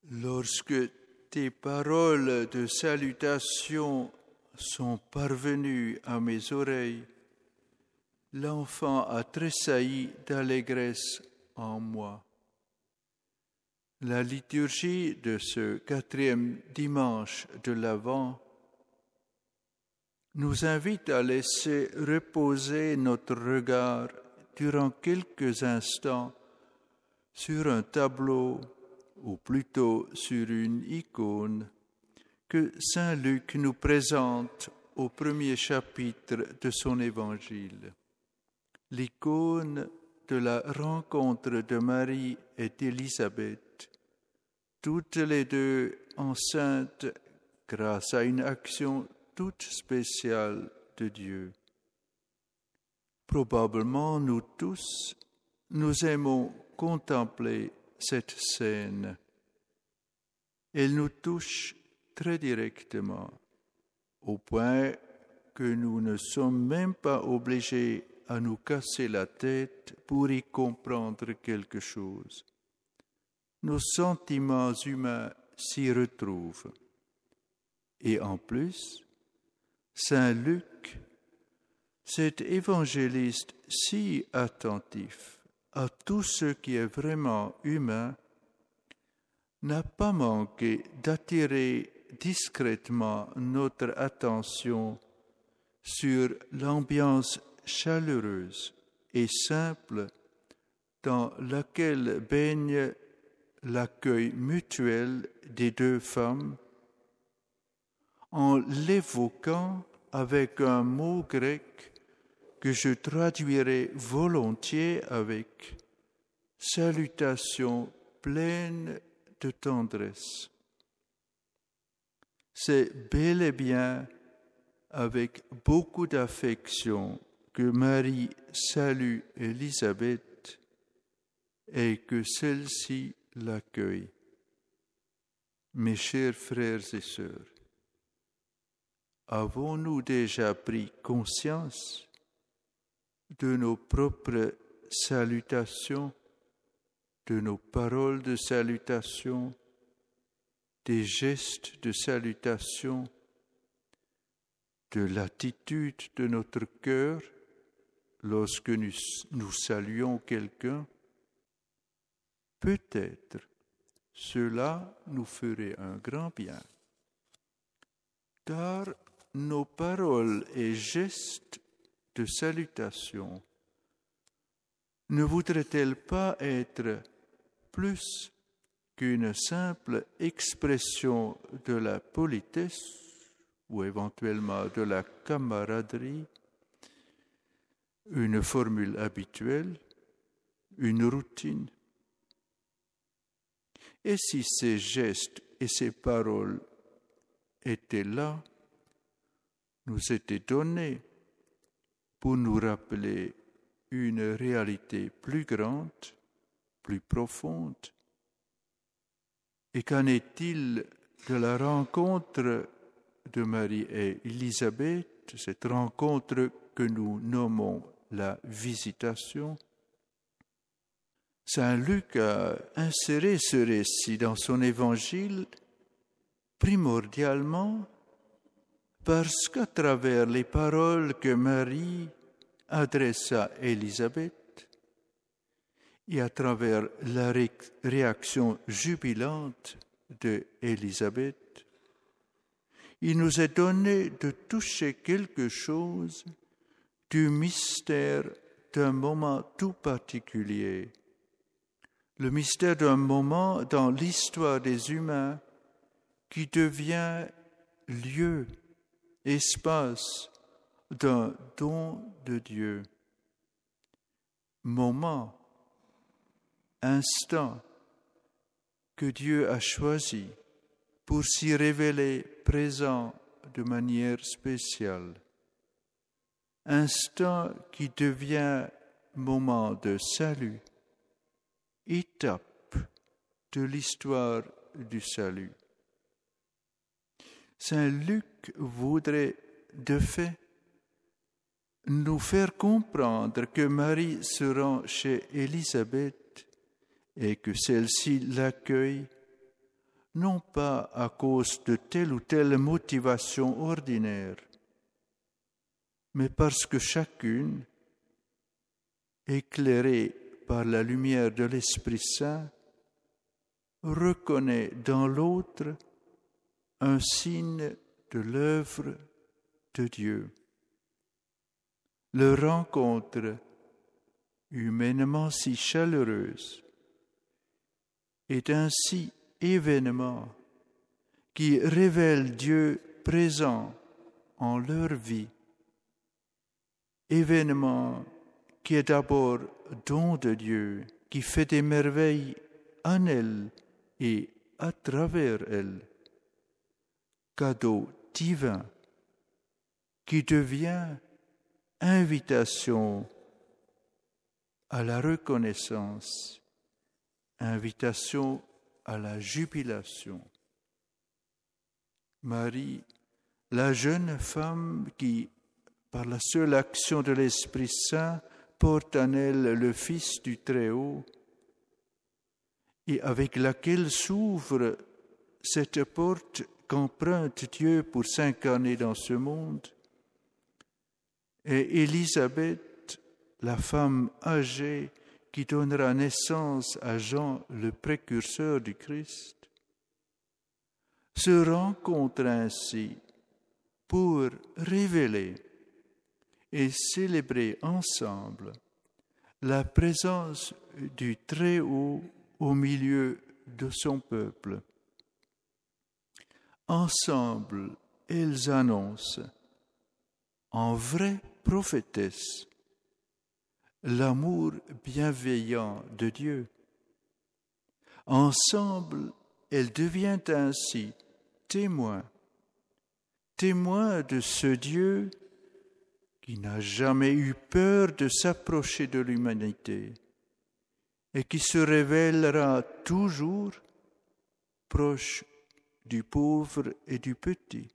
Lorsque tes paroles de salutation sont parvenues à mes oreilles, l'enfant a tressailli d'allégresse en moi. La liturgie de ce 4e dimanche de l'Avent nous invite à laisser reposer notre regard durant quelques instants sur un tableau, ou plutôt sur une icône, que saint Luc nous présente au premier chapitre de son évangile. L'icône de la rencontre de Marie et d'Élisabeth, toutes les deux enceintes grâce à une action toute spéciale de Dieu. Probablement nous tous, nous aimons contempler cette scène. Elle nous touche très directement, au point que nous ne sommes même pas obligés à nous casser la tête pour y comprendre quelque chose. Nos sentiments humains s'y retrouvent. Et en plus, saint Luc, cet évangéliste si attentif à tout ce qui est vraiment humain, n'a pas manqué d'attirer discrètement notre attention sur l'ambiance chaleureuse et simple dans laquelle baigne l'accueil mutuel des deux femmes, en l'évoquant avec un mot grec que je traduirai volontiers avec « salutation pleine de tendresse ». C'est bel et bien avec beaucoup d'affection que Marie salue Élisabeth et que celle-ci l'accueille. Mes chers frères et sœurs, avons-nous déjà pris conscience de nos propres salutations, de nos paroles de salutation, des gestes de salutation, de l'attitude de notre cœur lorsque nous saluons quelqu'un? Peut-être cela nous ferait un grand bien, car nos paroles et gestes de salutation ne voudraient-elles pas être plus qu'une simple expression de la politesse ou éventuellement de la camaraderie, une formule habituelle, une routine? Et si ces gestes et ces paroles étaient là, nous étaient donnés pour nous rappeler une réalité plus grande, plus profonde? Et qu'en est-il de la rencontre de Marie et Élisabeth, cette rencontre que nous nommons la visitation? Saint Luc a inséré ce récit dans son évangile primordialement parce qu'à travers les paroles que Marie adressa à Élisabeth et à travers la réaction jubilante d'Élisabeth, il nous est donné de toucher quelque chose du mystère d'un moment tout particulier, le mystère d'un moment dans l'histoire des humains qui devient lieu, espace d'un don de Dieu. Moment, instant que Dieu a choisi pour s'y révéler présent de manière spéciale. Instant qui devient moment de salut, étape de l'histoire du salut. Saint Luc voudrait de fait nous faire comprendre que Marie se rend chez Élisabeth et que celle-ci l'accueille non pas à cause de telle ou telle motivation ordinaire, mais parce que chacune, éclairée par la lumière de l'Esprit Saint, reconnaît dans l'autre un signe de l'œuvre de Dieu. Leur rencontre, humainement si chaleureuse, est ainsi événement qui révèle Dieu présent en leur vie, événement qui est d'abord don de Dieu, qui fait des merveilles en elle et à travers elle, cadeau divin qui devient invitation à la reconnaissance, invitation à la jubilation. Marie, la jeune femme qui, par la seule action de l'Esprit Saint, porte en elle le Fils du Très-Haut et avec laquelle s'ouvre cette porte qu'emprunte Dieu pour s'incarner dans ce monde, et Élisabeth, la femme âgée qui donnera naissance à Jean, le précurseur du Christ, se rencontrent ainsi pour révéler et célébrer ensemble la présence du Très-Haut au milieu de son peuple. Ensemble, elles annoncent, en vraie prophétesse, l'amour bienveillant de Dieu. Ensemble, elles deviennent ainsi témoins de ce Dieu qui n'a jamais eu peur de s'approcher de l'humanité et qui se révélera toujours proche du pauvre et du petit,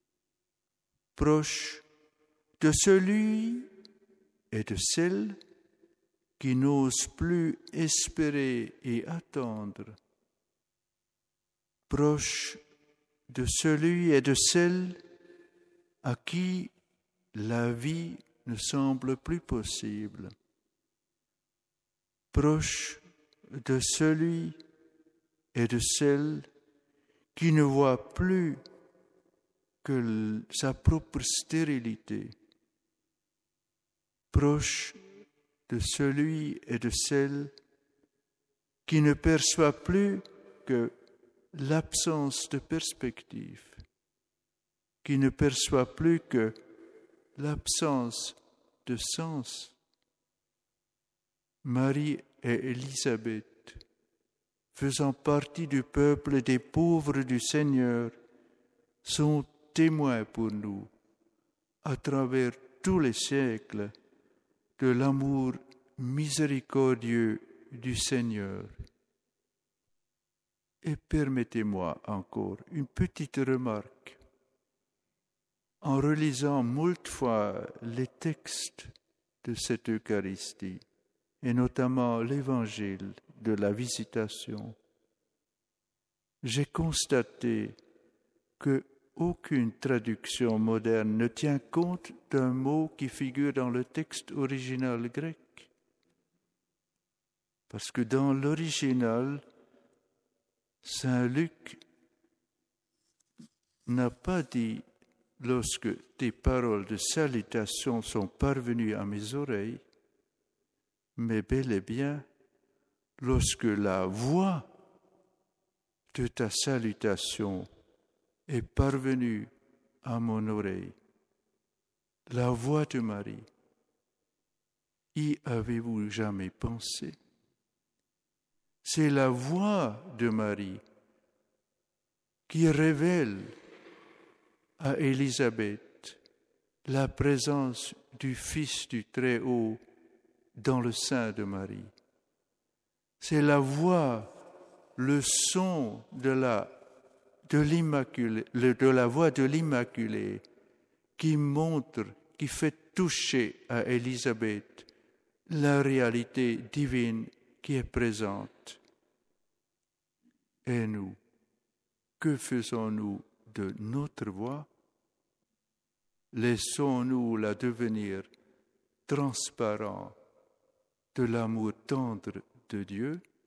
proche de celui et de celle qui n'ose plus espérer et attendre, proche de celui et de celle à qui la vie ne semble plus possible, proche de celui et de celle qui ne voit plus que sa propre stérilité, proche de celui et de celle qui ne perçoit plus que l'absence de perspective, qui ne perçoit plus que l'absence de sens. Marie et Élisabeth, faisant partie du peuple des pauvres du Seigneur, sont témoins pour nous, à travers tous les siècles, de l'amour miséricordieux du Seigneur. Et permettez-moi encore une petite remarque. En relisant moult fois les textes de cette Eucharistie, et notamment l'Évangile de la Visitation, j'ai constaté qu'aucune traduction moderne ne tient compte d'un mot qui figure dans le texte original grec. Parce que dans l'original, Saint Luc n'a pas dit « lorsque tes paroles de salutation sont parvenues à mes oreilles », mais bel et bien « lorsque la voix de ta salutation est parvenue à mon oreille ». La voix de Marie. Y avez-vous jamais pensé? C'est la voix de Marie qui révèle à Élisabeth la présence du Fils du Très-Haut dans le sein de Marie. C'est la voix, le son de la voix de l'Immaculée qui montre, qui fait toucher à Élisabeth la réalité divine qui est présente. Et nous, Que faisons-nous de notre voix? Laissons-nous la devenir transparent de l'amour tendre de Dieu?